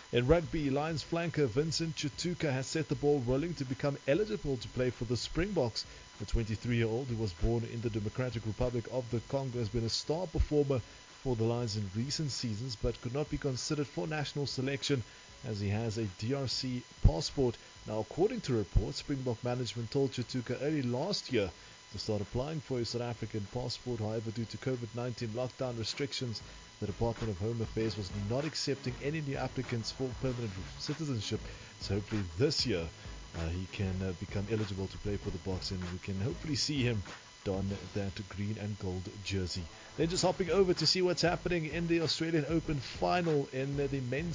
In rugby, Lions flanker Vincent Chituka has set the ball rolling to become eligible to play for the Springboks. The 23-year-old, who was born in the Democratic Republic of the Congo, has been a star performer for the Lions in recent seasons but could not be considered for national selection as he has a DRC passport. Now, according to reports, Springbok management told Chituka early last year to start applying for a South African passport. However, due to COVID-19 lockdown restrictions, the Department of Home Affairs was not accepting any new applicants for permanent citizenship. So hopefully this year he can become eligible to play for the Boks, and we can hopefully see him don that green and gold jersey. Then just hopping over to see what's happening in the Australian Open final in the men's